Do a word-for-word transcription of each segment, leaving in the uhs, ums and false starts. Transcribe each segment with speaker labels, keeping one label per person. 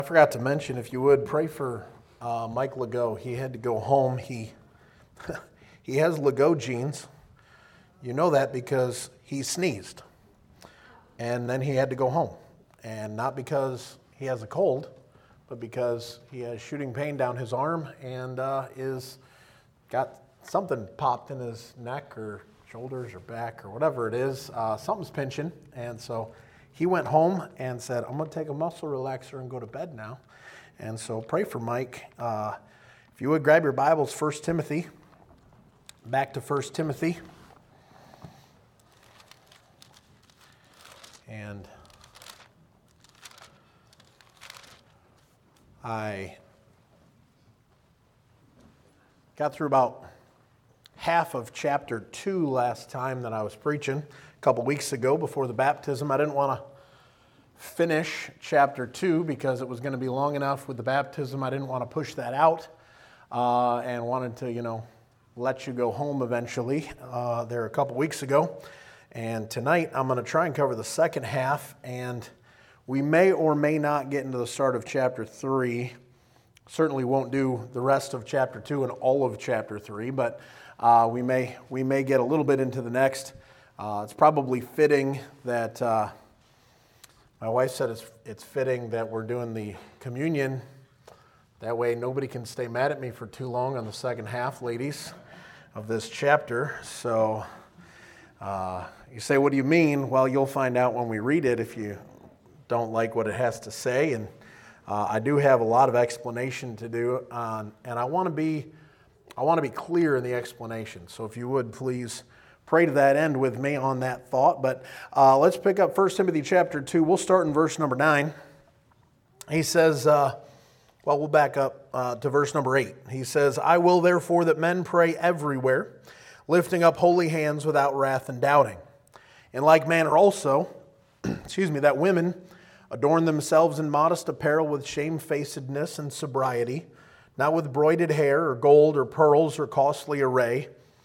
Speaker 1: I forgot to mention, if you would, pray for uh, Mike Legault. He had to go home. He he has Legault genes. You know that because he sneezed. And then he had to go home. And not because he has a cold, but because he has shooting pain down his arm and uh, is got something popped in his neck or shoulders or back or whatever it is. Uh, something's pinching. And so he went home and said, I'm going to take a muscle relaxer and go to bed now. And so pray for Mike. Uh, if you would, grab your Bibles, First Timothy. Back to First Timothy. And I got through about half of chapter two last time that I was preaching, a couple weeks ago before the baptism. I didn't want to finish chapter two because it was going to be long enough with the baptism. I didn't want to push that out uh, and wanted to, you know, let you go home eventually uh, there a couple weeks ago. And tonight I'm going to try and cover the second half, and we may or may not get into the start of chapter three. Certainly won't do the rest of chapter two and all of chapter three, but uh, we may we may get a little bit into the next. Uh, it's probably fitting that uh, my wife said it's it's fitting that we're doing the communion. That way nobody can stay mad at me for too long on the second half, ladies, of this chapter. So uh, you say, what do you mean? Well, you'll find out when we read it if you don't like what it has to say. And uh, I do have a lot of explanation to do, on, and I want to be I want to be clear in the explanation. So if you would, please pray to that end with me on that thought. But uh, let's pick up First Timothy chapter two. We'll start in verse number nine. He says, uh, well, we'll back up uh, to verse number eight. He says, I will therefore that men pray everywhere, lifting up holy hands without wrath and doubting. In like manner also, excuse me, that women adorn themselves in modest apparel with shamefacedness and sobriety, not with broided hair or gold or pearls or costly array,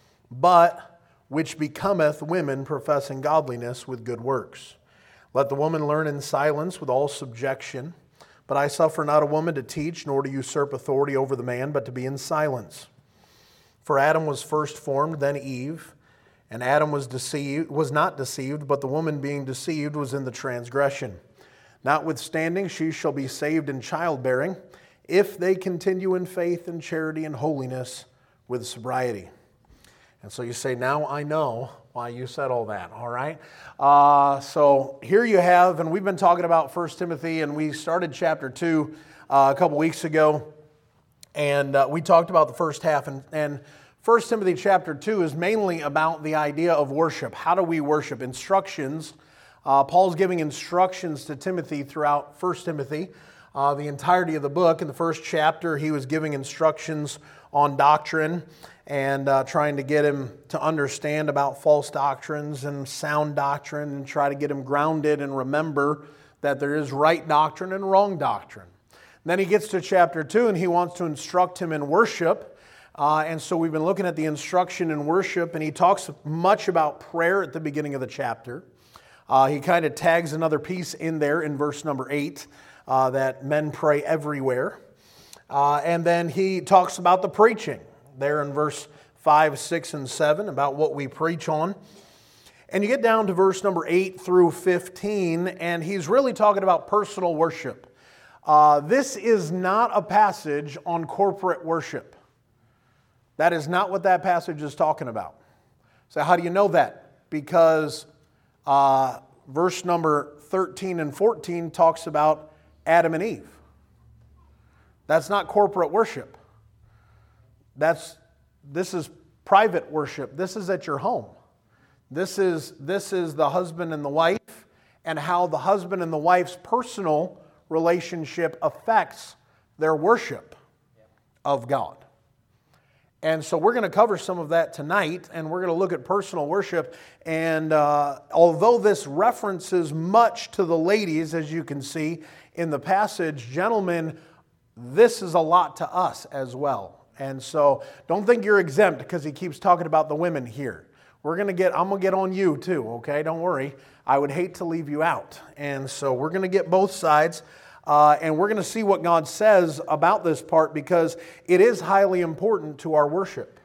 Speaker 1: but which becometh women professing godliness with good works. Let the woman learn in silence with all subjection. But I suffer not a woman to teach, nor to usurp authority over the man, but to be in silence. For Adam was first formed, then Eve. And Adam was deceived, was not deceived, but the woman being deceived was in the transgression. Notwithstanding, she shall be saved in childbearing, if they continue in faith and charity and holiness with sobriety. And so you say, now I know why you said all that, all right? Uh, so here you have, and we've been talking about First Timothy, and we started chapter two uh, a couple weeks ago, and uh, we talked about the first half, and, and First Timothy chapter two is mainly about the idea of worship. How do we worship? Instructions. Uh, Paul's giving instructions to Timothy throughout First Timothy. Uh, the entirety of the book. In the first chapter, he was giving instructions on doctrine and uh, trying to get him to understand about false doctrines and sound doctrine and try to get him grounded and remember that there is right doctrine and wrong doctrine. And then he gets to chapter two and he wants to instruct him in worship. Uh, and so we've been looking at the instruction in worship, and he talks much about prayer at the beginning of the chapter. Uh, he kind of tags another piece in there in verse number eight. Uh, that men pray everywhere. Uh, and then he talks about the preaching there in verse five, six, and seven, about what we preach on. And you get down to verse number eight through fifteen, and he's really talking about personal worship. Uh, this is not a passage on corporate worship. That is not what that passage is talking about. So how do you know that? Because uh, verse number thirteen and fourteen talks about Adam and Eve. That's not corporate worship. That's this is private worship. This is at your home. This is this is the husband and the wife, and how the husband and the wife's personal relationship affects their worship of God. And so we're going to cover some of that tonight, and we're going to look at personal worship. And uh, although this references much to the ladies, as you can see in the passage, gentlemen, this is a lot to us as well. And so don't think you're exempt because he keeps talking about the women here. We're going to get, I'm going to get on you too, okay? Don't worry. I would hate to leave you out. And so we're going to get both sides. Uh, and we're going to see what God says about this part because it is highly important to our worship.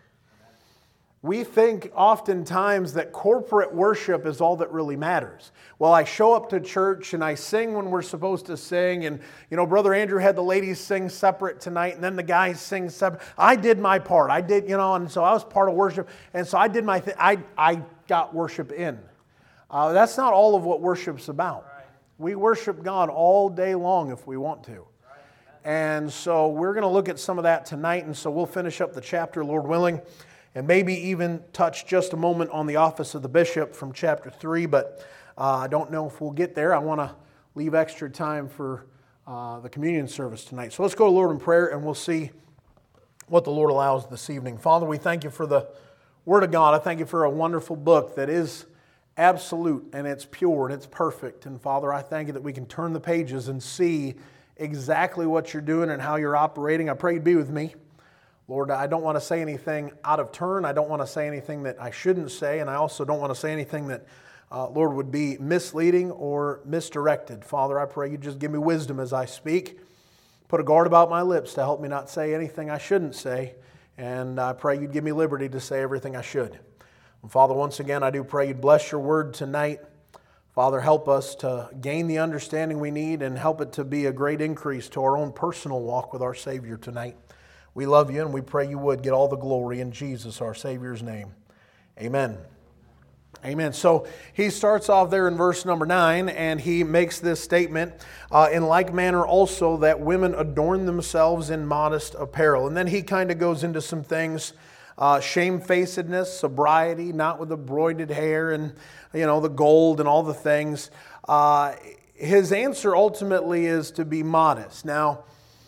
Speaker 1: We think oftentimes that corporate worship is all that really matters. Well, I show up to church and I sing when we're supposed to sing. And, you know, Brother Andrew had the ladies sing separate tonight and then the guys sing separate. I did my part. I did, you know, and so I was part of worship. And so I did my thing. I, I got worship in. Uh, that's not all of what worship's about. We worship God all day long if we want to. And so we're going to look at some of that tonight. And so we'll finish up the chapter, Lord willing. And maybe even touch just a moment on the office of the bishop from chapter three, but uh, I don't know if we'll get there. I want to leave extra time for uh, the communion service tonight. So let's go to Lord in prayer and we'll see what the Lord allows this evening. Father, we thank you for the Word of God. I thank you for a wonderful book that is absolute and it's pure and it's perfect. And Father, I thank you that we can turn the pages and see exactly what you're doing and how you're operating. I pray you'd be with me. Lord, I don't want to say anything out of turn. I don't want to say anything that I shouldn't say. And I also don't want to say anything that, uh, Lord, would be misleading or misdirected. Father, I pray you just give me wisdom as I speak. Put a guard about my lips to help me not say anything I shouldn't say. And I pray you'd give me liberty to say everything I should. And Father, once again, I do pray you'd bless your word tonight. Father, help us to gain the understanding we need and help it to be a great increase to our own personal walk with our Savior tonight. We love you and we pray you would get all the glory in Jesus, our Savior's name. Amen. Amen. So he starts off there in verse number nine and he makes this statement, uh, in like manner also that women adorn themselves in modest apparel. And then he kind of goes into some things, uh, shamefacedness, sobriety, not with the broided hair and, you know, the gold and all the things. Uh, his answer ultimately is to be modest. Now,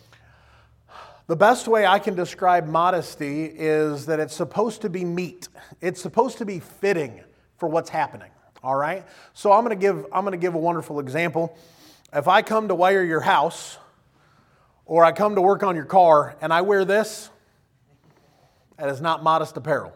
Speaker 1: the best way I can describe modesty is that it's supposed to be meet. It's supposed to be fitting for what's happening. All right? So I'm going to give I'm going to give a wonderful example. If I come to wire your house or I come to work on your car and I wear this, that is not modest apparel.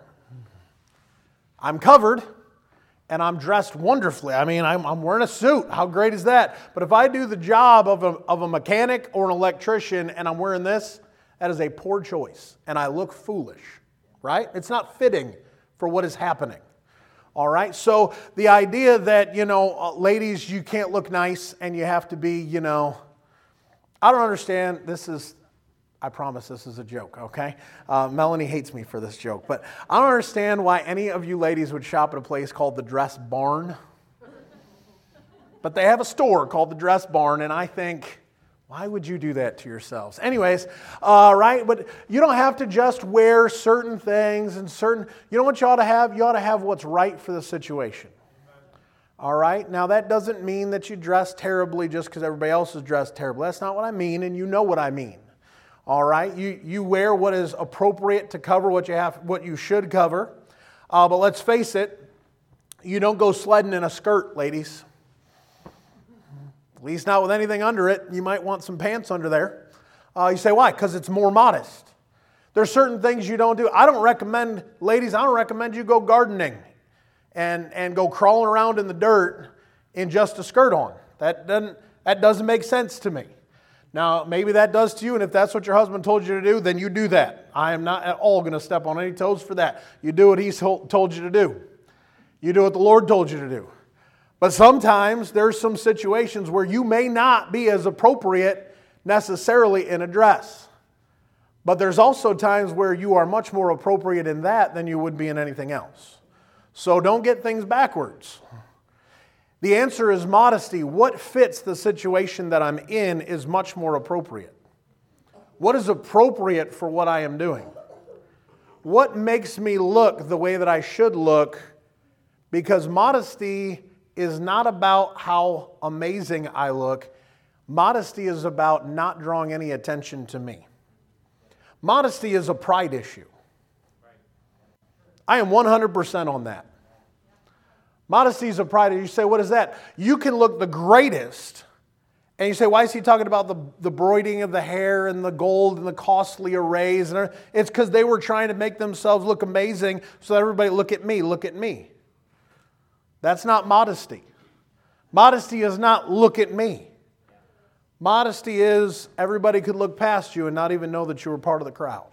Speaker 1: I'm covered and I'm dressed wonderfully. I mean, I'm, I'm wearing a suit. How great is that? But if I do the job of a, of a mechanic or an electrician and I'm wearing this, that is a poor choice, and I look foolish, right? It's not fitting for what is happening, all right? So the idea that, you know, uh, ladies, you can't look nice and you have to be, you know, I don't understand. This is, I promise this is a joke, okay? Uh, Melanie hates me for this joke, but I don't understand why any of you ladies would shop at a place called the Dress Barn. But they have a store called the Dress Barn, and I think, why would you do that to yourselves? Anyways, uh, right? But you don't have to just wear certain things and certain, you know what you ought to have? You ought to have what's right for the situation. All right? Now, that doesn't mean that you dress terribly just because everybody else is dressed terribly. That's not what I mean, and you know what I mean. All right? You you wear what is appropriate to cover what you have, what you should cover. Uh, but let's face it, you don't go sledding in a skirt, ladies. At least not with anything under it. You might want some pants under there. Uh, you say, why? Because it's more modest. There's certain things you don't do. I don't recommend, ladies, I don't recommend you go gardening and, and go crawling around in the dirt in just a skirt on. That doesn't, that doesn't make sense to me. Now, maybe that does to you, and if that's what your husband told you to do, then you do that. I am not at all going to step on any toes for that. You do what he's told you to do. You do what the Lord told you to do. But sometimes there's some situations where you may not be as appropriate necessarily in a dress. But there's also times where you are much more appropriate in that than you would be in anything else. So don't get things backwards. The answer is modesty. What fits the situation that I'm in is much more appropriate. What is appropriate for what I am doing? What makes me look the way that I should look? Because modesty is not about how amazing I look. Modesty is about not drawing any attention to me. Modesty is a pride issue. I am one hundred percent on that. Modesty is a pride issue. You say, what is that? You can look the greatest. And you say, why is he talking about the, the broiding of the hair and the gold and the costly arrays? And it's because they were trying to make themselves look amazing so that everybody, look at me, look at me. That's not modesty. Modesty is not look at me. Modesty is everybody could look past you and not even know that you were part of the crowd.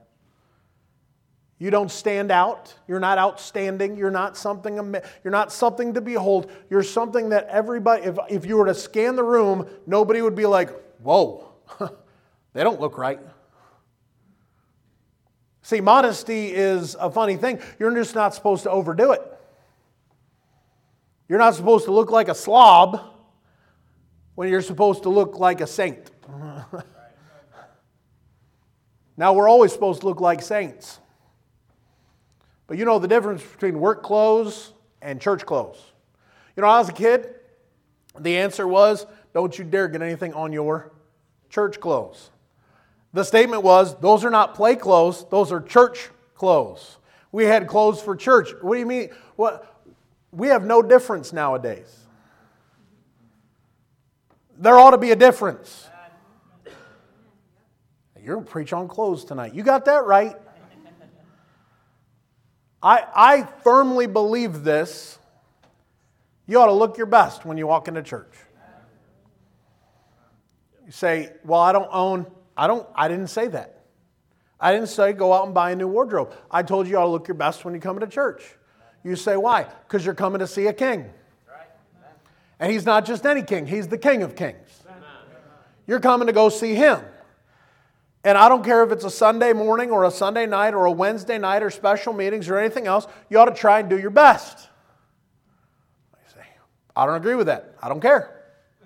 Speaker 1: You don't stand out. You're not outstanding. You're not something, you're not something to behold. You're something that everybody, if, if you were to scan the room, nobody would be like, whoa, they don't look right. See, modesty is a funny thing. You're just not supposed to overdo it. You're not supposed to look like a slob when you're supposed to look like a saint. Now, we're always supposed to look like saints. But you know the difference between work clothes and church clothes. You know, when I was a kid, the answer was, don't you dare get anything on your church clothes. The statement was, those are not play clothes, those are church clothes. We had clothes for church. What do you mean? What? We have no difference nowadays. There ought to be a difference. You're going to preach on clothes tonight. You got that right. I, I firmly believe this. You ought to look your best when you walk into church. You say, well, I don't own, I don't, I didn't say that. I didn't say go out and buy a new wardrobe. I told you you ought to look your best when you come to church. You say, why? Because you're coming to see a king. And he's not just any king, he's the King of Kings. You're coming to go see him. And I don't care if it's a Sunday morning or a Sunday night or a Wednesday night or special meetings or anything else, you ought to try and do your best. You say, I don't agree with that. I don't care.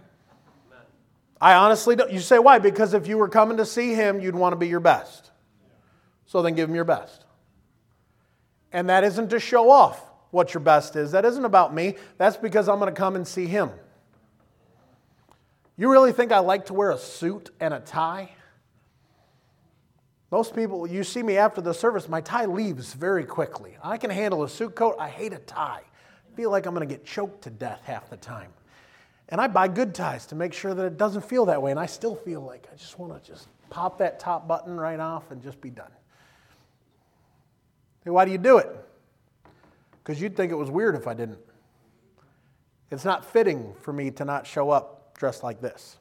Speaker 1: I honestly don't. You say, why? Because if you were coming to see him, you'd want to be your best. So then give him your best. And that isn't to show off what your best is. That isn't about me. That's because I'm going to come and see him. You really think I like to wear a suit and a tie? Most people, you see me after the service, my tie leaves very quickly. I can handle a suit coat. I hate a tie. I feel like I'm going to get choked to death half the time. And I buy good ties to make sure that it doesn't feel that way. And I still feel like I just want to just pop that top button right off and just be done. Hey, why do you do it? Because you'd think it was weird if I didn't. It's not fitting for me to not show up dressed like this.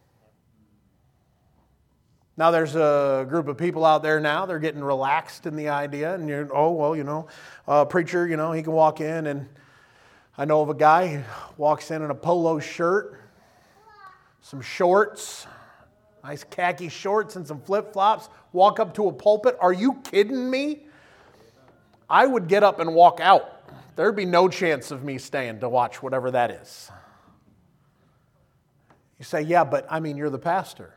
Speaker 1: Now there's a group of people out there now, they're getting relaxed in the idea, and you're, oh, well, you know, a preacher, you know, he can walk in, and I know of a guy who walks in in a polo shirt, some shorts, nice khaki shorts and some flip-flops, walk up to a pulpit. Are you kidding me? I would get up and walk out. There'd be no chance of me staying to watch whatever that is. You say, yeah, but I mean, you're the pastor.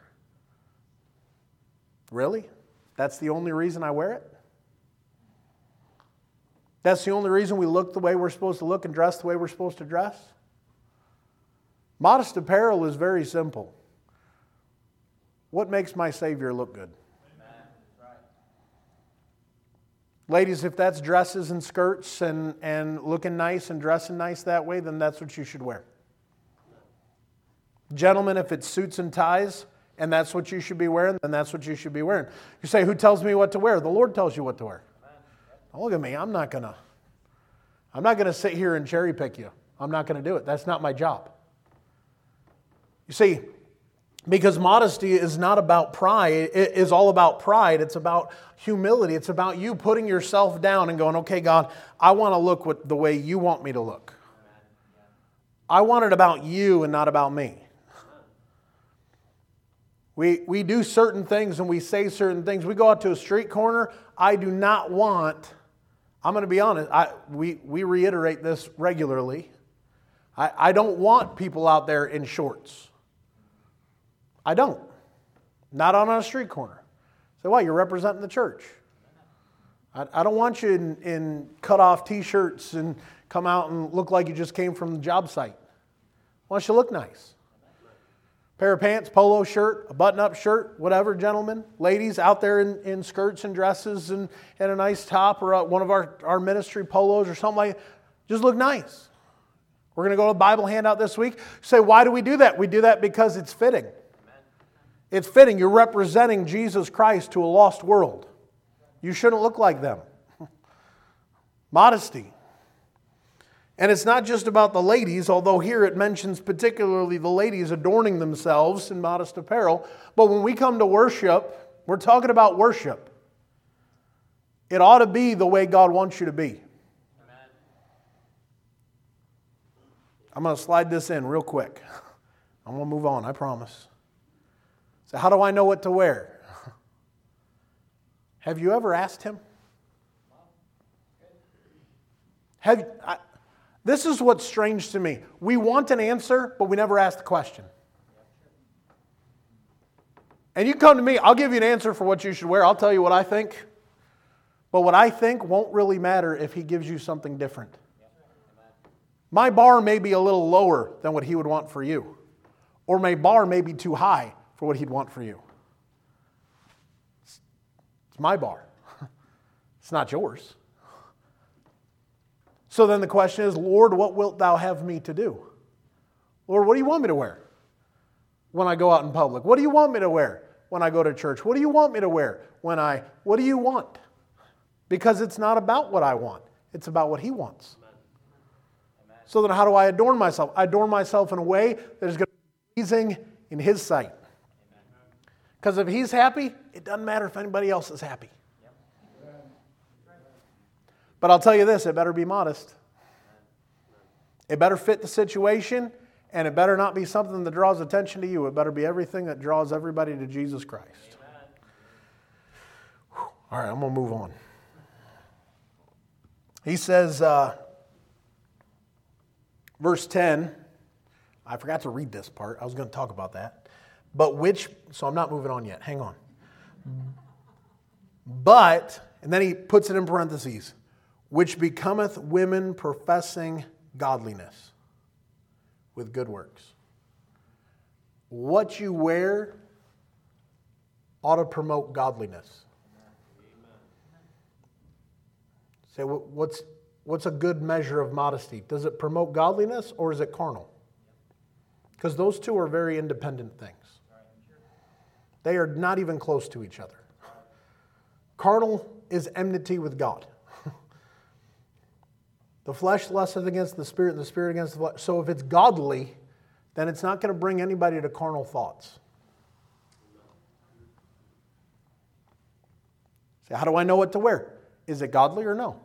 Speaker 1: Really? That's the only reason I wear it? That's the only reason we look the way we're supposed to look and dress the way we're supposed to dress? Modest apparel is very simple. What makes my Savior look good? Ladies, if that's dresses and skirts and, and looking nice and dressing nice that way, then that's what you should wear. Gentlemen, if it's suits and ties and that's what you should be wearing, then that's what you should be wearing. You say, who tells me what to wear? The Lord tells you what to wear. Now look at me. I'm not gonna, I'm not gonna sit here and cherry pick you. I'm not gonna do it. That's not my job. You see, because modesty is not about pride, it is all about pride. It's about humility. It's about you putting yourself down and going, okay, God, I want to look what, the way you want me to look. I want it about you and not about me. We, we do certain things and we say certain things. We go out to a street corner. I do not want, I'm going to be honest, I, we, we reiterate this regularly. I, I don't want people out there in shorts. I don't. Not on a street corner. So why? You're representing the church. I, I don't want you in, in cut-off T-shirts and come out and look like you just came from the job site. I want you to look nice. Pair of pants, polo shirt, a button-up shirt, whatever, gentlemen. Ladies out there in, in skirts and dresses and, and a nice top or a, one of our, our ministry polos or something like that. Just look nice. We're going to go to the Bible handout this week. You say, why do we do that? We do that because it's fitting. It's fitting. You're representing Jesus Christ to a lost world. You shouldn't look like them. Modesty. And it's not just about the ladies, although here it mentions particularly the ladies adorning themselves in modest apparel. But when we come to worship, we're talking about worship. It ought to be the way God wants you to be. Amen. I'm going to slide this in real quick. I'm going to move on, I promise. So how do I know what to wear? Have you ever asked Him? Have I, This is what's strange to me. We want an answer, but we never ask the question. And you come to me, I'll give you an answer for what you should wear. I'll tell you what I think. But what I think won't really matter if He gives you something different. My bar may be a little lower than what He would want for you. Or my bar may be too high for what He'd want for you. It's my bar. It's not yours. So then the question is, Lord, what wilt Thou have me to do? Lord, what do you want me to wear when I go out in public? What do you want me to wear when I go to church? What do you want me to wear when I... What do you want? Because it's not about what I want. It's about what He wants. Amen. So then how do I adorn myself? I adorn myself in a way that is going to be pleasing in His sight. Because if He's happy, it doesn't matter if anybody else is happy. But I'll tell you this, it better be modest. It better fit the situation, and it better not be something that draws attention to you. It better be everything that draws everybody to Jesus Christ. All right, I'm going to move on. He says, uh, verse ten, I forgot to read this part. I was going to talk about that. But which, so I'm not moving on yet. Hang on. But, and then he puts it in parentheses, which becometh women professing godliness with good works. What you wear ought to promote godliness. Say, what's, what's a good measure of modesty? Does it promote godliness or is it carnal? Because those two are very independent things. They are not even close to each other. Carnal is enmity with God. The flesh lusteth against the spirit, and the spirit against the flesh. So if it's godly, then it's not going to bring anybody to carnal thoughts. So how do I know what to wear? Is it godly or no?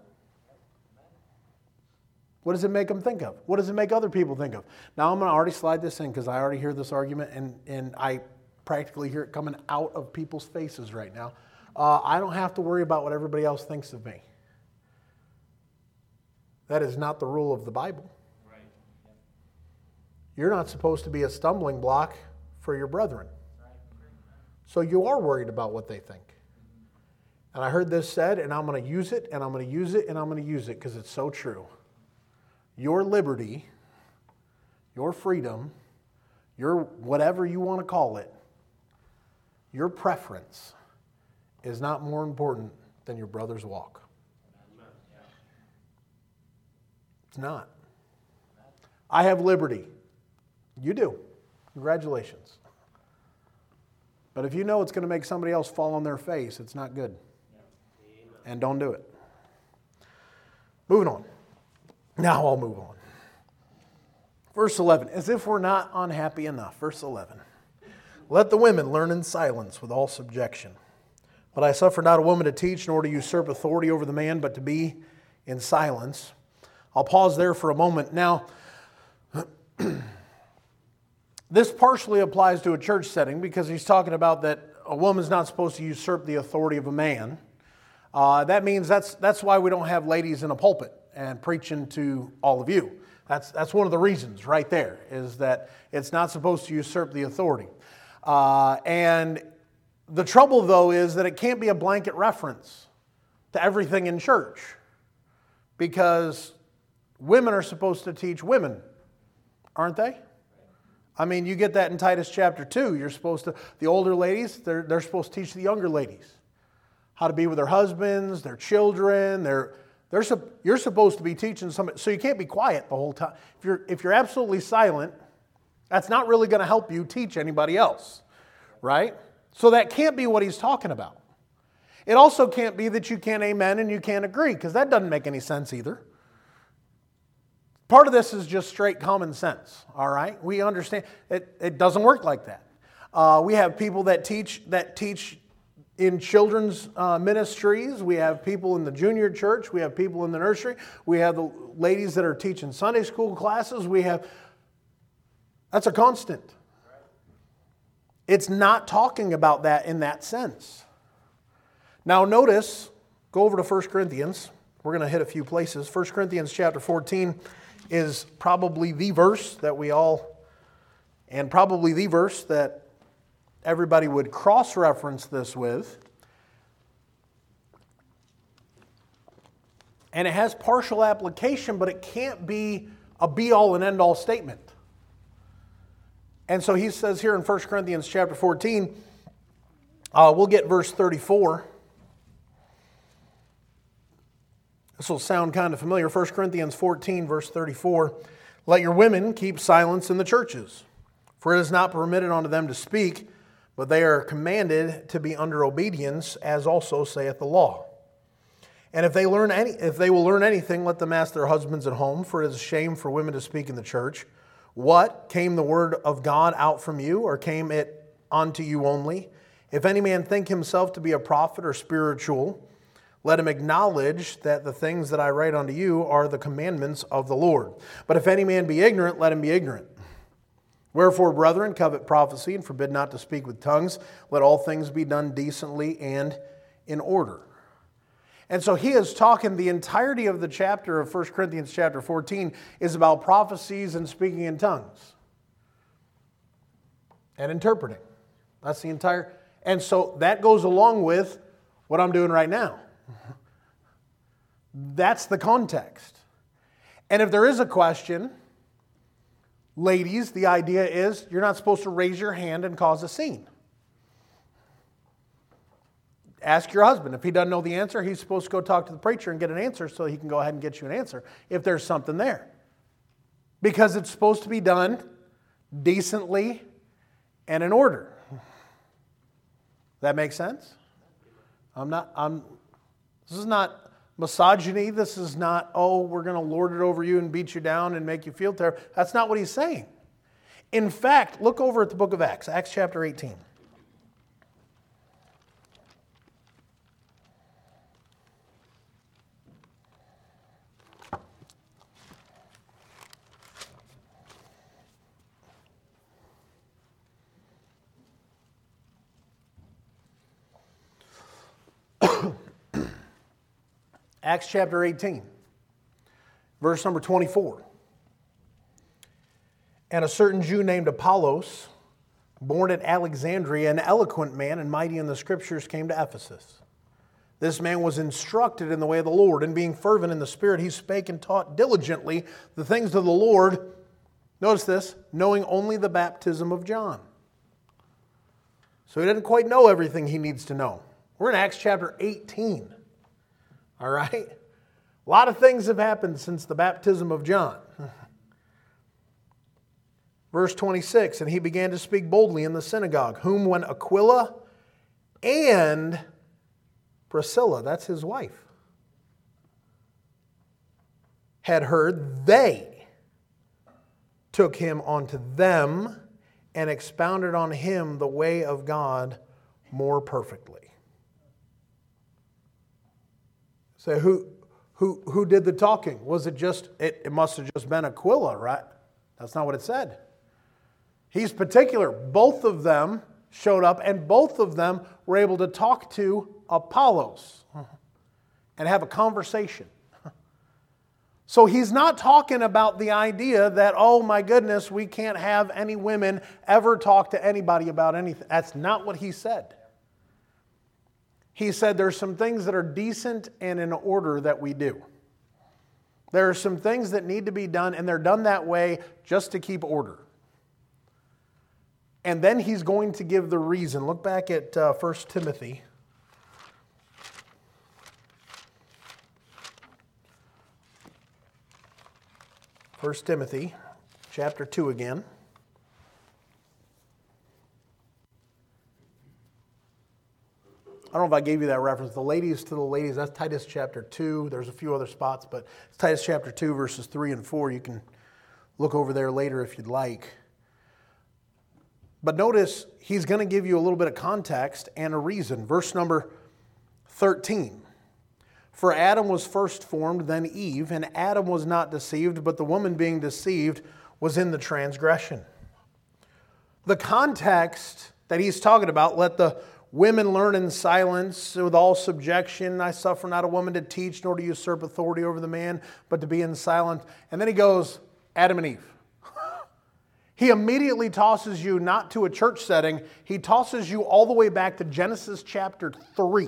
Speaker 1: What does it make them think of? What does it make other people think of? Now I'm going to already slide this in because I already hear this argument, and, and I practically hear it coming out of people's faces right now. Uh, I don't have to worry about what everybody else thinks of me. That is not the rule of the Bible. Right. You're not supposed to be a stumbling block for your brethren. Right. So you are worried about what they think. Mm-hmm. And I heard this said, and I'm going to use it, and I'm going to use it, and I'm going to use it because it's so true. Your liberty, your freedom, your whatever you want to call it, your preference is not more important than your brother's walk. It's not. I have liberty. You do. Congratulations. But if you know it's going to make somebody else fall on their face, it's not good. And don't do it. Moving on. Now I'll move on. Verse eleven. As if we're not unhappy enough. Verse eleven. Let the women learn in silence with all subjection. But I suffer not a woman to teach, nor to usurp authority over the man, but to be in silence. I'll pause there for a moment. Now, this partially applies to a church setting because he's talking about that a woman's not supposed to usurp the authority of a man. Uh, that means that's that's why we don't have ladies in a pulpit and preaching to all of you. That's that's one of the reasons right there, is that it's not supposed to usurp the authority. Uh, and the trouble, though, is that it can't be a blanket reference to everything in church, because women are supposed to teach women, aren't they? I mean, you get that in Titus chapter two. You're supposed to, the older ladies, they're, they're supposed to teach the younger ladies how to be with their husbands, their children. They're, they're, you're supposed to be teaching somebody. So you can't be quiet the whole time. If you're, if you're absolutely silent, that's not really going to help you teach anybody else, right? So that can't be what he's talking about. It also can't be that you can't amen and you can't agree, because that doesn't make any sense either. part of this is just straight common sense, all right? We understand it, it doesn't work like that. Uh, we have people that teach that teach in children's uh, ministries. We have people in the junior church. We have people in the nursery. We have the ladies that are teaching Sunday school classes. We have, that's a constant. It's not talking about that in that sense. Now notice, go over to First Corinthians. We're going to hit a few places. First Corinthians chapter fourteen is probably the verse that we all, and probably the verse that everybody would cross-reference this with. And it has partial application, but it can't be a be-all and end-all statement. And so he says here in First Corinthians chapter fourteen, uh, we'll get verse thirty-four. This will sound kind of familiar. First Corinthians fourteen, verse thirty-four. Let your women keep silence in the churches, for it is not permitted unto them to speak, but they are commanded to be under obedience, as also saith the law. And if they learn any, if they will learn anything, let them ask their husbands at home, for it is a shame for women to speak in the church. What? Came the word of God out from you, or came it unto you only? If any man think himself to be a prophet or spiritual, let him acknowledge that the things that I write unto you are the commandments of the Lord. But if any man be ignorant, let him be ignorant. Wherefore, brethren, covet prophecy, and forbid not to speak with tongues. Let all things be done decently and in order. And so he is talking, the entirety of the chapter of First Corinthians chapter fourteen is about prophecies and speaking in tongues. And interpreting. That's the entire, and so that goes along with what I'm doing right now. That's the context. And if there is a question, ladies, the idea is you're not supposed to raise your hand and cause a scene. Ask your husband. If he doesn't know the answer, he's supposed to go talk to the preacher and get an answer so he can go ahead and get you an answer if there's something there. Because it's supposed to be done decently and in order. That makes sense? I'm not, I'm, this is not misogyny. This is not, oh, we're going to lord it over you and beat you down and make you feel terrible. That's not what he's saying. In fact, look over at the book of Acts, Acts chapter eighteen. Acts chapter eighteen, verse number twenty-four. And a certain Jew named Apollos, born at Alexandria, an eloquent man and mighty in the Scriptures, came to Ephesus. This man was instructed in the way of the Lord, and being fervent in the Spirit, he spake and taught diligently the things of the Lord. Notice this, knowing only the baptism of John. So he didn't quite know everything he needs to know. We're in Acts chapter eighteen. All right? A lot of things have happened since the baptism of John. Verse twenty-six, and he began to speak boldly in the synagogue, whom when Aquila and Priscilla, that's his wife, had heard, they took him unto them and expounded on him the way of God more perfectly. So who who who did the talking? Was it just, it, it must have just been Aquila, right? That's not what it said. He's particular. Both of them showed up and both of them were able to talk to Apollos and have a conversation. So he's not talking about the idea that, oh my goodness, we can't have any women ever talk to anybody about anything. That's not what he said. He said there's some things that are decent and in order that we do. There are some things that need to be done, and they're done that way just to keep order. And then he's going to give the reason. Look back at uh, First Timothy. First Timothy, chapter two again. I don't know if I gave you that reference. The ladies to the ladies, that's Titus chapter two. There's a few other spots, but it's Titus chapter two, verses three and four. You can look over there later if you'd like. But notice, he's going to give you a little bit of context and a reason. Verse number thirteen. For Adam was first formed, then Eve, and Adam was not deceived, but the woman being deceived was in the transgression. The context that he's talking about, let the women learn in silence with all subjection. I suffer not a woman to teach, nor to usurp authority over the man, but to be in silence. And then he goes, Adam and Eve. He immediately tosses you not to a church setting. He tosses you all the way back to Genesis chapter three.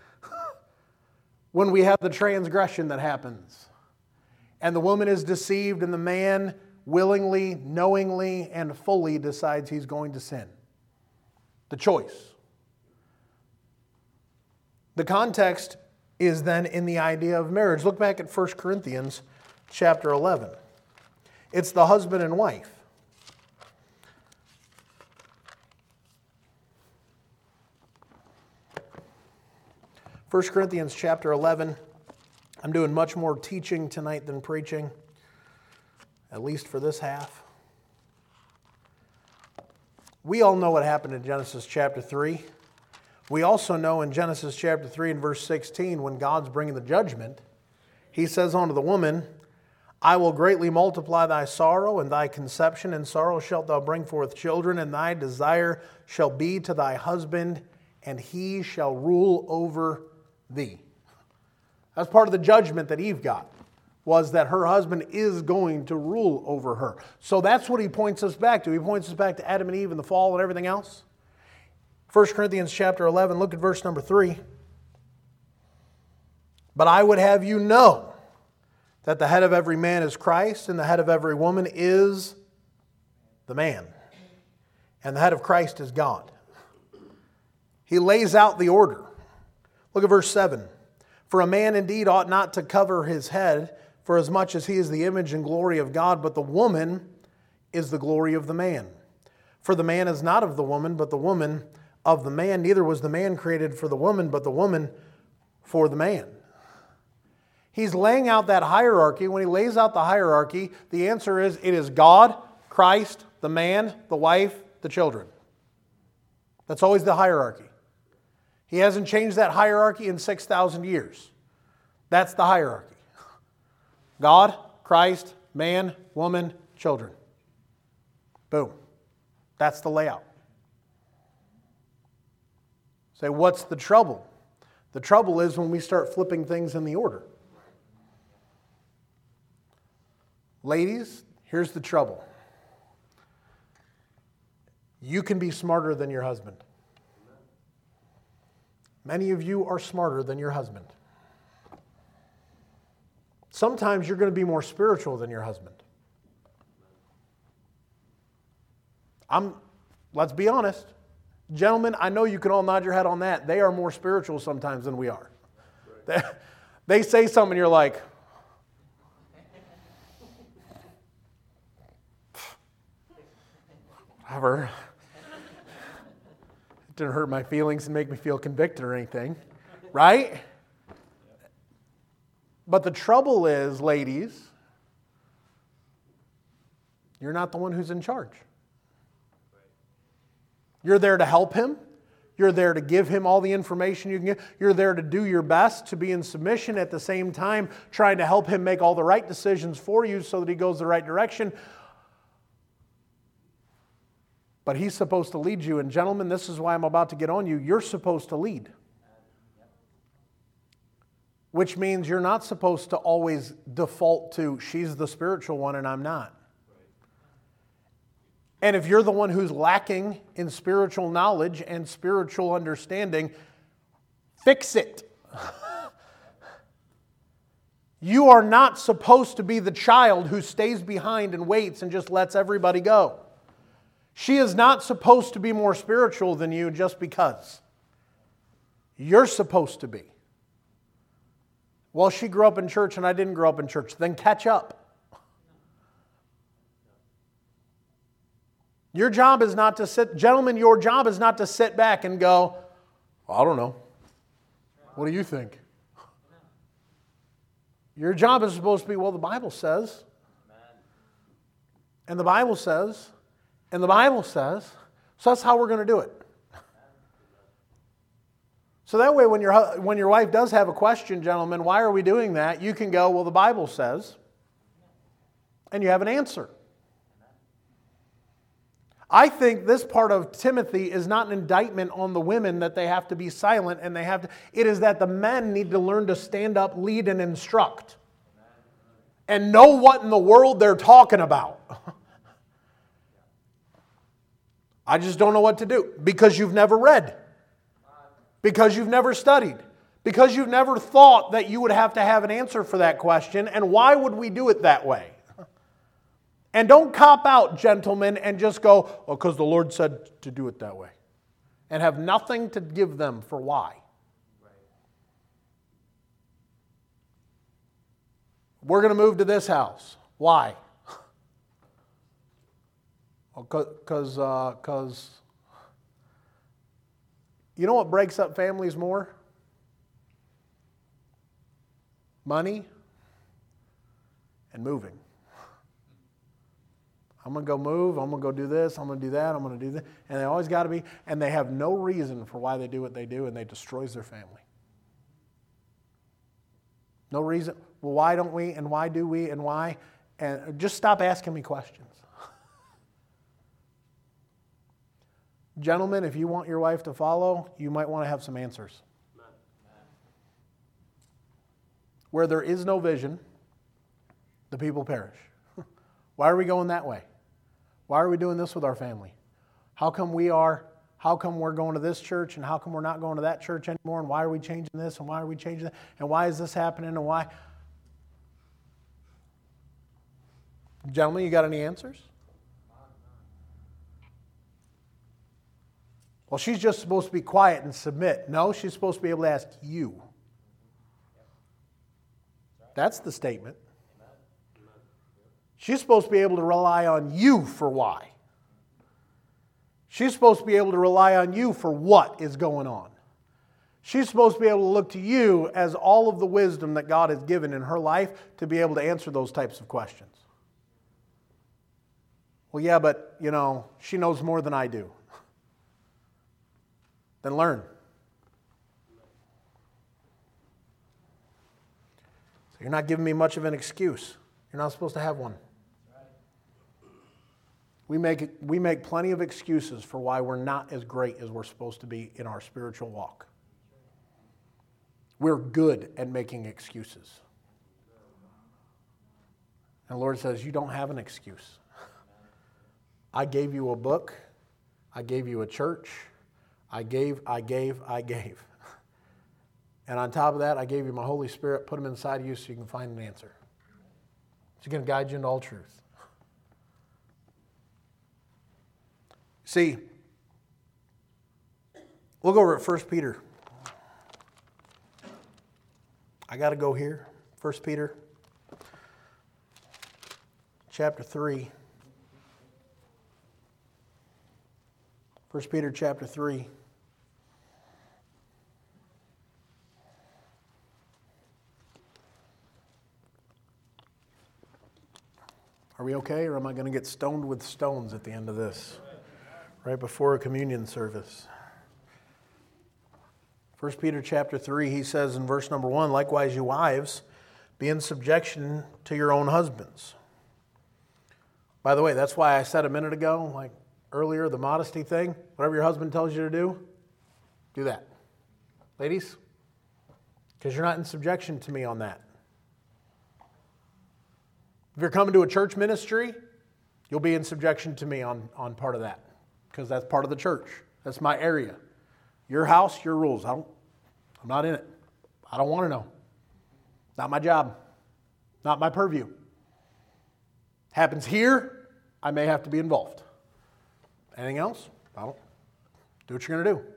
Speaker 1: When we have the transgression that happens. And the woman is deceived and the man willingly, knowingly, and fully decides he's going to sin. The choice. The context is then in the idea of marriage. Look back at First Corinthians chapter eleven. It's the husband and wife. First Corinthians chapter eleven. I'm doing much more teaching tonight than preaching, at least for this half. We all know what happened in Genesis chapter three. We also know in Genesis chapter three and verse sixteen, when God's bringing the judgment, he says unto the woman, I will greatly multiply thy sorrow and thy conception. In sorrow shalt thou bring forth children, and thy desire shall be to thy husband, and he shall rule over thee. That's part of the judgment that Eve got, was that her husband is going to rule over her. So that's what he points us back to. He points us back to Adam and Eve and the fall and everything else. First Corinthians chapter eleven, look at verse number three. But I would have you know that the head of every man is Christ, and the head of every woman is the man. And the head of Christ is God. He lays out the order. Look at verse seven. For a man indeed ought not to cover his head, for as much as he is the image and glory of God, but the woman is the glory of the man. For the man is not of the woman, but the woman of the man. Neither was the man created for the woman, but the woman for the man. He's laying out that hierarchy. When he lays out the hierarchy, the answer is it is God, Christ, the man, the wife, the children. That's always the hierarchy. He hasn't changed that hierarchy in six thousand years. That's the hierarchy. God, Christ, man, woman, children. Boom. That's the layout. Say, what's the trouble? The trouble is when we start flipping things in the order. Ladies, here's the trouble. You can be smarter than your husband. Many of you are smarter than your husband. Sometimes you're going to be more spiritual than your husband. I'm, let's be honest. Gentlemen, I know you can all nod your head on that. They are more spiritual sometimes than we are. They, they say something and you're like, whatever. It didn't hurt my feelings and make me feel convicted or anything. Right? But the trouble is, ladies, you're not the one who's in charge. You're there to help him. You're there to give him all the information you can get. You're there to do your best to be in submission, at the same time trying to help him make all the right decisions for you so that he goes the right direction. But he's supposed to lead you. And gentlemen, this is why I'm about to get on you. You're supposed to lead. Which means you're not supposed to always default to, she's the spiritual one and I'm not. And if you're the one who's lacking in spiritual knowledge and spiritual understanding, fix it. You are not supposed to be the child who stays behind and waits and just lets everybody go. She is not supposed to be more spiritual than you just because. You're supposed to be. Well, she grew up in church and I didn't grow up in church. Then catch up. Your job is not to sit, gentlemen, your job is not to sit back and go, well, I don't know. What do you think? Your job is supposed to be, well, the Bible says, and the Bible says, and the Bible says, so that's how we're going to do it. So that way when your, when your wife does have a question, gentlemen, why are we doing that? You can go, well, the Bible says, and you have an answer. I think this part of Timothy is not an indictment on the women that they have to be silent and they have to, it is that the men need to learn to stand up, lead, and instruct. And know what in the world they're talking about. I just don't know what to do because you've never read. Because you've never studied. Because you've never thought that you would have to have an answer for that question. And why would we do it that way? And don't cop out, gentlemen, and just go, oh, because the Lord said to do it that way. And have nothing to give them for why. We're going to move to this house. Why? Because, uh, because, you know what breaks up families more? Money and moving. I'm going to go move, I'm going to go do this, I'm going to do that, I'm going to do that. And they always got to be, and they have no reason for why they do what they do, and they destroys their family. No reason. Well, why don't we, and why do we, and why? And just stop asking me questions. Gentlemen, if you want your wife to follow, you might want to have some answers. Where there is no vision, the people perish. Why are we going that way? Why are we doing this with our family? How come we are, how come we're going to this church and how come we're not going to that church anymore? And why are we changing this and why are we changing that? And why is this happening and why? Gentlemen, you got any answers? Well, she's just supposed to be quiet and submit. No, she's supposed to be able to ask you. That's the statement. She's supposed to be able to rely on you for why. She's supposed to be able to rely on you for what is going on. She's supposed to be able to look to you as all of the wisdom that God has given in her life to be able to answer those types of questions. Well, yeah, but, you know, she knows more than I do. Then learn. So you're not giving me much of an excuse. You're not supposed to have one. We make, we make plenty of excuses for why we're not as great as we're supposed to be in our spiritual walk. We're good at making excuses. And the Lord says, you don't have an excuse. I gave you a book. I gave you a church. I gave, I gave, I gave. And on top of that, I gave you my Holy Spirit, put them inside of you so you can find an answer. It's going to guide you into all truth. See, look over at First Peter. I got to go here. First Peter chapter three. First Peter chapter three. Are we okay, or am I going to get stoned with stones at the end of this? Right before a communion service. First Peter chapter three, he says in verse number one, likewise you wives, be in subjection to your own husbands. By the way, that's why I said a minute ago, like earlier, the modesty thing, whatever your husband tells you to do, do that. Ladies, because you're not in subjection to me on that. If you're coming to a church ministry, you'll be in subjection to me on, on part of that. Because that's part of the church. That's my area. Your house, your rules. I don't, I'm not in it. I don't want to know. Not my job. Not my purview. Happens here, I may have to be involved. Anything else? I don't. Do what you're going to do.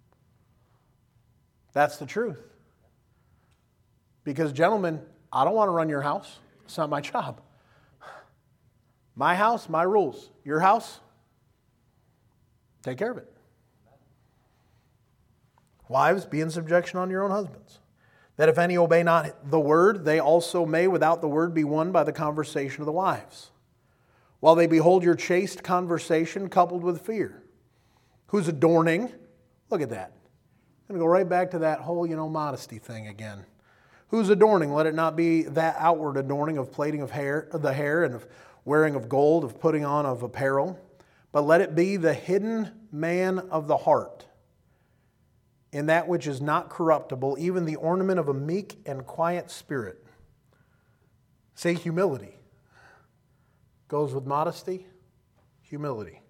Speaker 1: That's the truth. Because, gentlemen, I don't want to run your house. It's not my job. My house, my rules. Your house, take care of it. Wives, be in subjection on your own husbands, that if any obey not the word, they also may without the word be won by the conversation of the wives, while they behold your chaste conversation coupled with fear, whose adorning, look at that. I'm going to go right back to that whole, you know, modesty thing again. Whose adorning, let it not be that outward adorning of plaiting of hair, of the hair and of wearing of gold, of putting on of apparel, but let it be the hidden man of the heart, in that which is not corruptible, even the ornament of a meek and quiet spirit. Say humility. Goes with modesty, humility.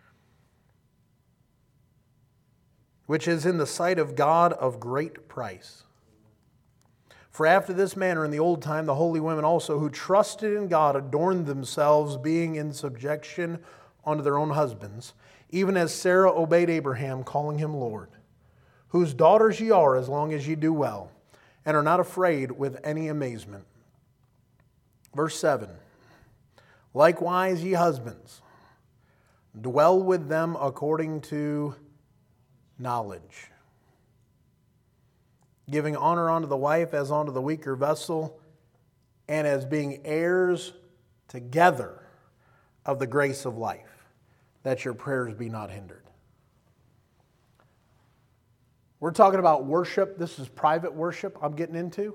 Speaker 1: Which is in the sight of God of great price. For after this manner in the old time, the holy women also who trusted in God adorned themselves, being in subjection unto their own husbands, even as Sarah obeyed Abraham, calling him Lord, whose daughters ye are as long as ye do well, and are not afraid with any amazement. Verse seven, likewise ye husbands, dwell with them according to knowledge, giving honor unto the wife as unto the weaker vessel, and as being heirs together of the grace of life, that your prayers be not hindered. We're talking about worship. This is private worship I'm getting into.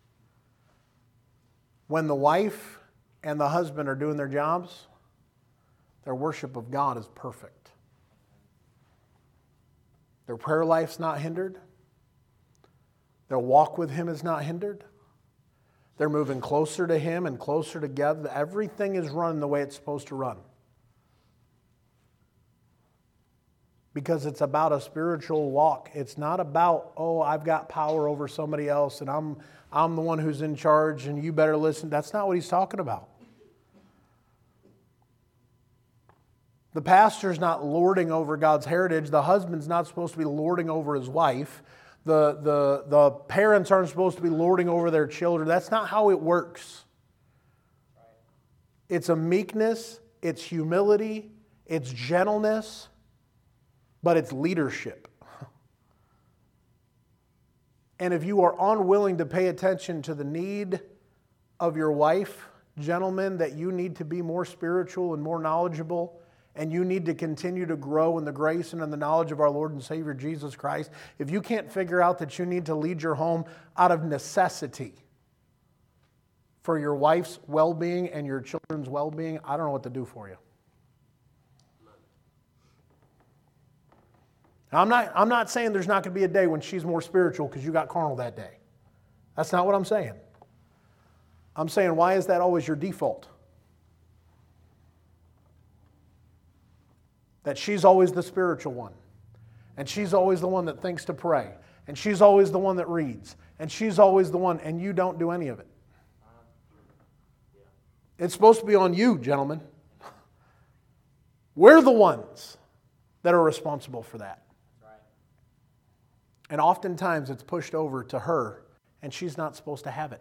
Speaker 1: When the wife and the husband are doing their jobs, their worship of God is perfect. Their prayer life's not hindered. Their walk with Him is not hindered. They're moving closer to Him and closer together. Everything is running the way it's supposed to run. Because it's about a spiritual walk. It's not about, oh, I've got power over somebody else and I'm, I'm the one who's in charge and you better listen. That's not what he's talking about. The pastor's not lording over God's heritage. The husband's not supposed to be lording over his wife. The, the, the parents aren't supposed to be lording over their children. That's not how it works. It's a meekness, it's humility, it's gentleness, but it's leadership. And if you are unwilling to pay attention to the need of your wife, gentlemen, that you need to be more spiritual and more knowledgeable, and you need to continue to grow in the grace and in the knowledge of our Lord and Savior Jesus Christ, if you can't figure out that you need to lead your home out of necessity for your wife's well-being and your children's well-being, I don't know what to do for you. Now, I'm not, I'm not saying there's not going to be a day when she's more spiritual because you got carnal that day. That's not what I'm saying. I'm saying, why is that always your default? That she's always the spiritual one. And she's always the one that thinks to pray. And she's always the one that reads. And she's always the one, and you don't do any of it. It's supposed to be on you, gentlemen. We're the ones that are responsible for that. And oftentimes it's pushed over to her, and she's not supposed to have it.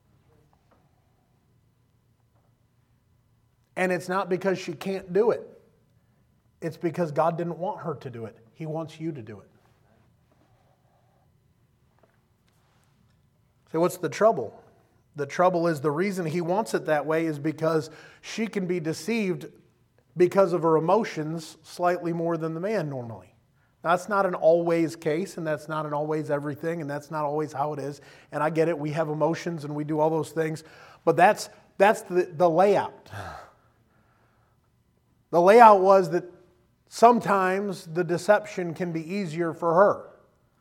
Speaker 1: And it's not because she can't do it. It's because God didn't want her to do it. He wants you to do it. So what's the trouble? The trouble is the reason He wants it that way is because she can be deceived because of her emotions slightly more than the man normally. That's not an always case, and that's not an always everything, and that's not always how it is. And I get it, we have emotions and we do all those things, but that's that's the, the layout. The layout was that sometimes the deception can be easier for her.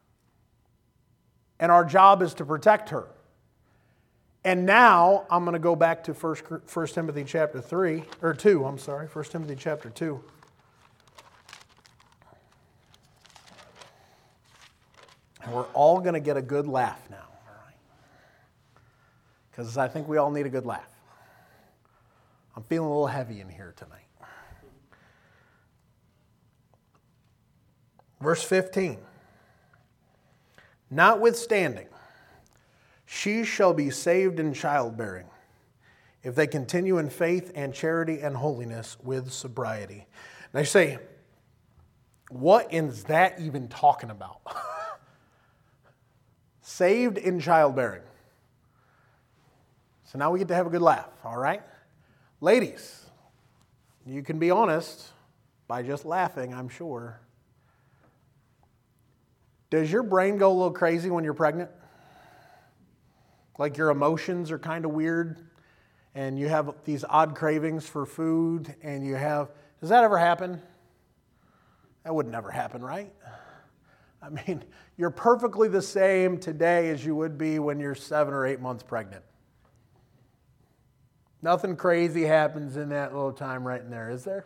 Speaker 1: And our job is to protect her. And now I'm going to go back to First Timothy chapter three, or two, I'm sorry, First Timothy chapter two. And we're all going to get a good laugh now, all right? Because I think we all need a good laugh. I'm feeling a little heavy in here tonight. Verse fifteen. Notwithstanding, she shall be saved in childbearing, if they continue in faith and charity and holiness with sobriety. Now you say, what is that even talking about? Saved in childbearing. So now we get to have a good laugh, all right? Ladies, you can be honest by just laughing, I'm sure. Does your brain go a little crazy when you're pregnant? Like your emotions are kind of weird and you have these odd cravings for food and you have, does that ever happen? That would never happen, right? I mean, you're perfectly the same today as you would be when you're seven or eight months pregnant. Nothing crazy happens in that little time right in there, is there?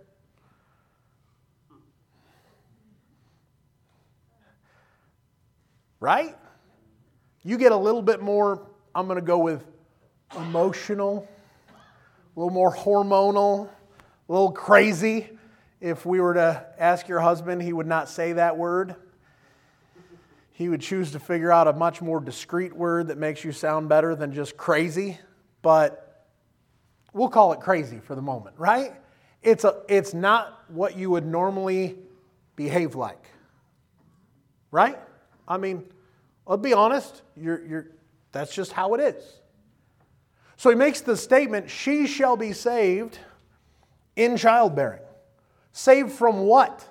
Speaker 1: Right? You get a little bit more, I'm going to go with emotional, a little more hormonal, a little crazy. If we were to ask your husband, he would not say that word. He would choose to figure out a much more discreet word that makes you sound better than just crazy. But we'll call it crazy for the moment, right? It's a, it's not what you would normally behave like. Right? I mean, I'll be honest, you're, you're, that's just how it is. So he makes the statement, she shall be saved in childbearing. Saved from what?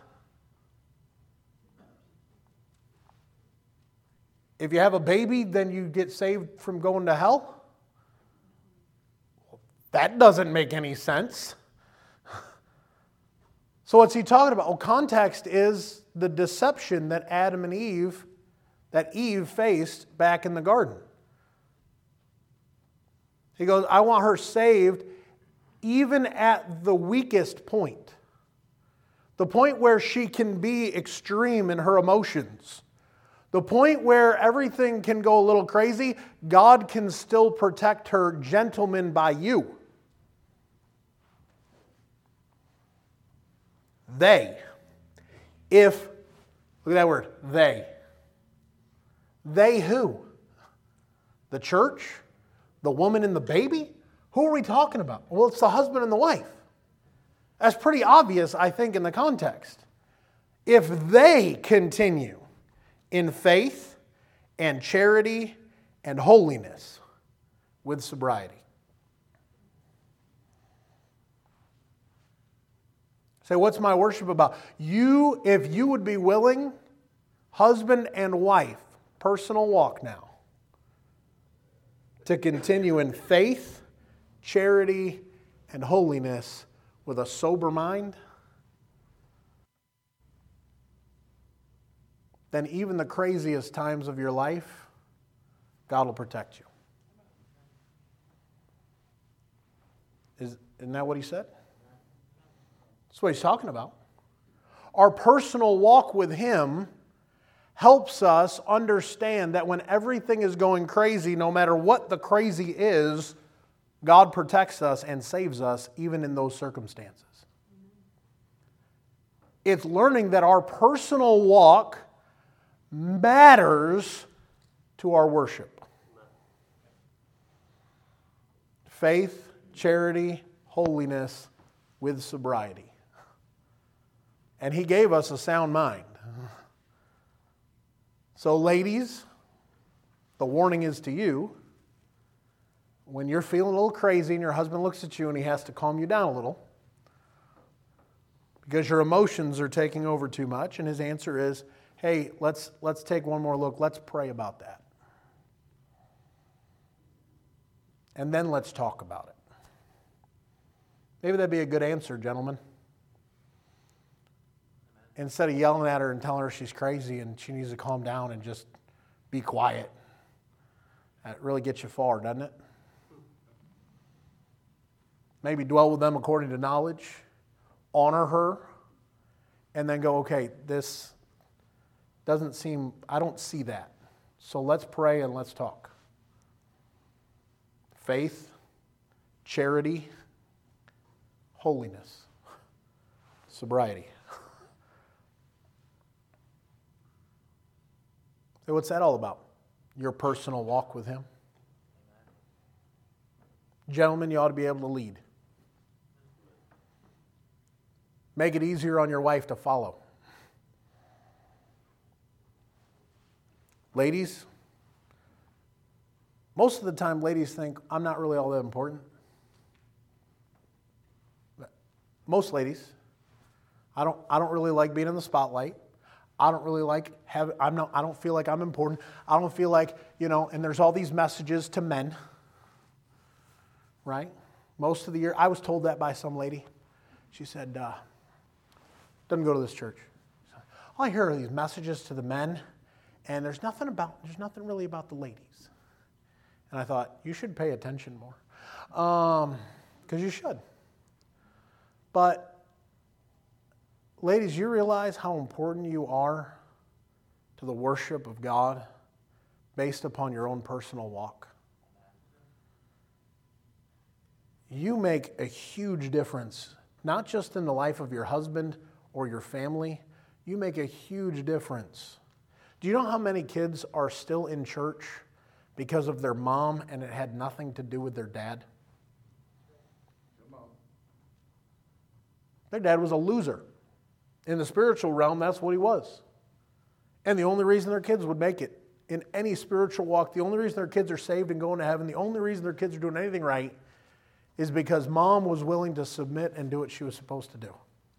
Speaker 1: If you have a baby, then you get saved from going to hell? That doesn't make any sense. So what's he talking about? Well, context is the deception that Adam and Eve, that Eve faced back in the garden. He goes, I want her saved even at the weakest point. The point where she can be extreme in her emotions. The point where everything can go a little crazy, God can still protect her, gentlemen, by you. They. If, look at that word, they. They who? The church? The woman and the baby? Who are we talking about? Well, it's the husband and the wife. That's pretty obvious, I think, in the context. If they continue in faith and charity and holiness with sobriety. Say, what's my worship about? You, if you would be willing, husband and wife, personal walk now, to continue in faith, charity, and holiness with a sober mind, then even the craziest times of your life, God will protect you. Is, isn't that what he said? That's what he's talking about. Our personal walk with him helps us understand that when everything is going crazy, no matter what the crazy is, God protects us and saves us even in those circumstances. It's learning that our personal walk matters to our worship. Faith, charity, holiness with sobriety. And he gave us a sound mind. So ladies, the warning is to you. When you're feeling a little crazy and your husband looks at you and he has to calm you down a little because your emotions are taking over too much, and his answer is, hey, let's, let's take one more look. Let's pray about that. And then let's talk about it. Maybe that'd be a good answer, gentlemen. Instead of yelling at her and telling her she's crazy and she needs to calm down and just be quiet. That really gets you far, doesn't it? Maybe dwell with them according to knowledge, honor her, and then go, okay, this doesn't seem, I don't see that. So let's pray and let's talk. Faith, charity, holiness, sobriety. So what's that all about? Your personal walk with him? Gentlemen, you ought to be able to lead. Make it easier on your wife to follow. Ladies, Most of the time, ladies think, I'm not really all that important. Most ladies, I don't, I don't really like being in the spotlight. I don't really like have. I'm not. I don't feel like I'm important. I don't feel like, you know. And there's all these messages to men, right? Most of the year, I was told that by some lady. She said, uh, "Doesn't go to this church." All I hear are these messages to the men, and there's nothing about. There's nothing really about the ladies. And I thought, you should pay attention more, um, because you should. But ladies, you realize how important you are to the worship of God based upon your own personal walk? You make a huge difference, not just in the life of your husband or your family. You make a huge difference. Do you know how many kids are still in church because of their mom and it had nothing to do with their dad? Their dad was a loser. In the spiritual realm, that's what he was. And the only reason their kids would make it in any spiritual walk, the only reason their kids are saved and going to heaven, the only reason their kids are doing anything right is because mom was willing to submit and do what she was supposed to do.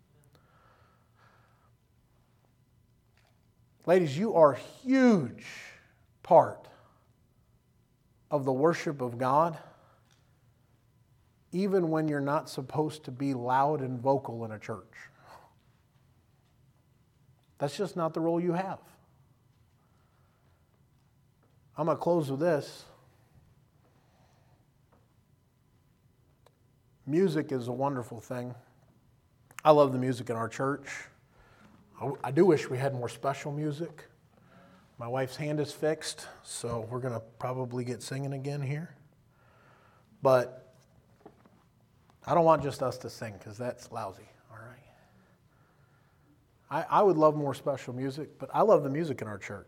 Speaker 1: Ladies, you are a huge part of the worship of God, even when you're not supposed to be loud and vocal in a church. That's just not the role you have. I'm going to close with this. Music is a wonderful thing. I love the music in our church. I do wish we had more special music. My wife's hand is fixed, so we're going to probably get singing again here. But I don't want just us to sing, because that's lousy. I, I would love more special music, but I love the music in our church.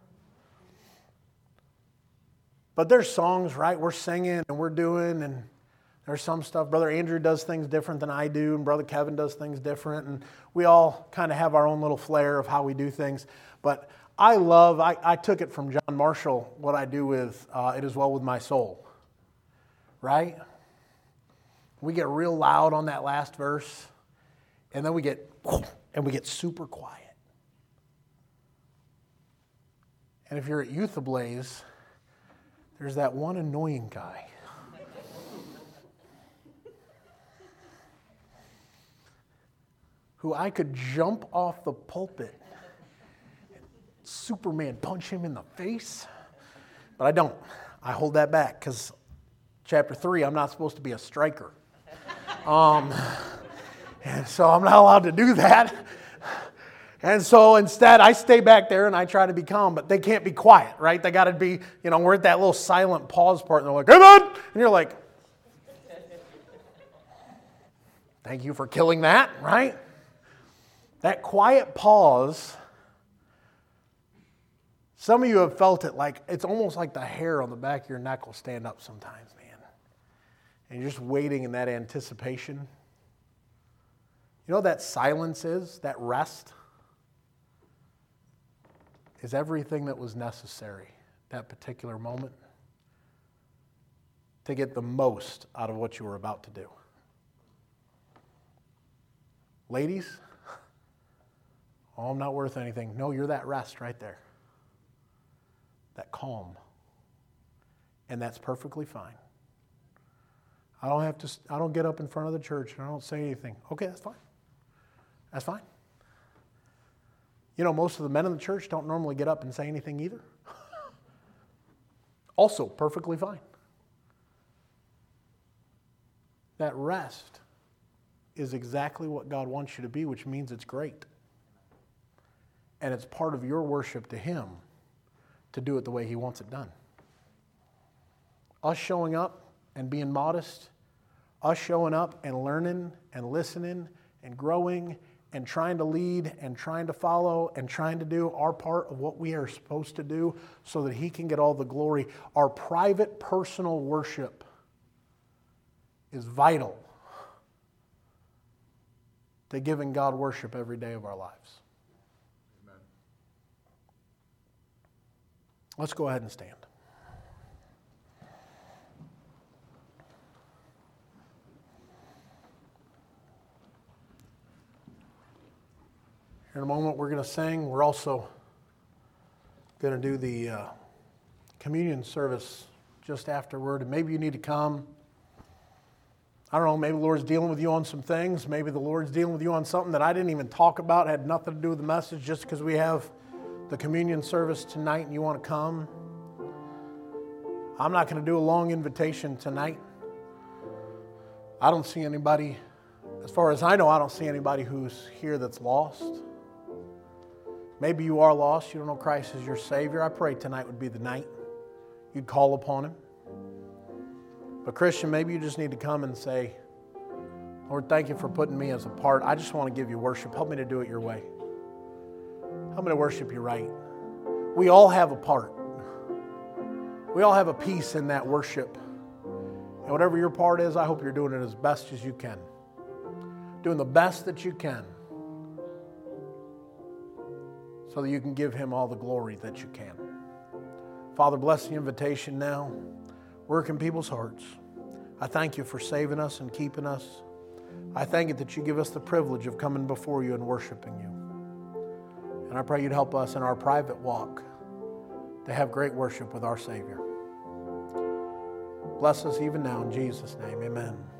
Speaker 1: But there's songs, right? We're singing and we're doing, and there's some stuff. Brother Andrew does things different than I do, and Brother Kevin does things different, and we all kind of have our own little flair of how we do things. But I love, I, I took it from John Marshall, what I do with uh, It Is Well With My Soul, right? We get real loud on that last verse, and then we get... And we get super quiet. And if you're at Youth Ablaze, there's that one annoying guy. Who I could jump off the pulpit, Superman punch him in the face. But I don't. I hold that back because chapter three, I'm not supposed to be a striker. Um... And so I'm not allowed to do that. And so instead, I stay back there and I try to be calm, but they can't be quiet, right? They got to be, you know, we're at that little silent pause part, and they're like, "Amen!" And you're like, thank you for killing that, right? That quiet pause, some of you have felt it like, it's almost like the hair on the back of your neck will stand up sometimes, man. And you're just waiting in that anticipation. You know what that silence is? That rest is everything that was necessary that particular moment to get the most out of what you were about to do. Ladies, oh, I'm not worth anything. No, you're that rest right there. That calm. And that's perfectly fine. I don't have to, I don't get up in front of the church and I don't say anything. Okay, that's fine. That's fine. You know, most of the men in the church don't normally get up and say anything either. Also, perfectly fine. That rest is exactly what God wants you to be, which means it's great. And it's part of your worship to Him to do it the way He wants it done. Us showing up and being modest, us showing up and learning and listening and growing and trying to lead and trying to follow and trying to do our part of what we are supposed to do so that He can get all the glory. Our private, personal worship is vital to giving God worship every day of our lives. Amen. Let's go ahead and stand. In a moment, we're going to sing. We're also going to do the uh, communion service just afterward. And maybe you need to come. I don't know, maybe the Lord's dealing with you on some things. Maybe the Lord's dealing with you on something that I didn't even talk about, had nothing to do with the message, just because we have the communion service tonight and you want to come. I'm not going to do a long invitation tonight. I don't see anybody, as far as I know, I don't see anybody who's here that's lost. Maybe you are lost. You don't know Christ as your Savior. I pray tonight would be the night you'd call upon Him. But Christian, maybe you just need to come and say, Lord, thank you for putting me as a part. I just want to give you worship. Help me to do it your way. Help me to worship you right. We all have a part. We all have a piece in that worship. And whatever your part is, I hope you're doing it as best as you can. Doing the best that you can so that you can give Him all the glory that you can. Father, bless the invitation now. Work in people's hearts. I thank you for saving us and keeping us. I thank you that you give us the privilege of coming before you and worshiping you. And I pray you'd help us in our private walk to have great worship with our Savior. Bless us even now in Jesus' name. Amen.